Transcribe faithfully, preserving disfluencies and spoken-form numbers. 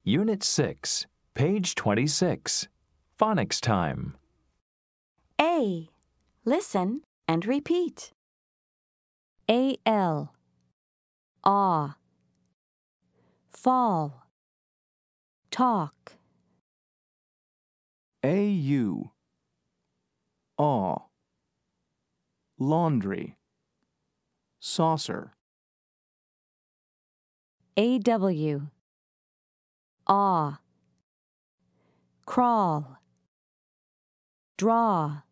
Unit six, page twenty-six. Phonics time. A. Listen and repeat. A L. Awe. Fall. Talk. A U. Awe. Laundry. Saucer. A W. Awe. Crawl. Draw.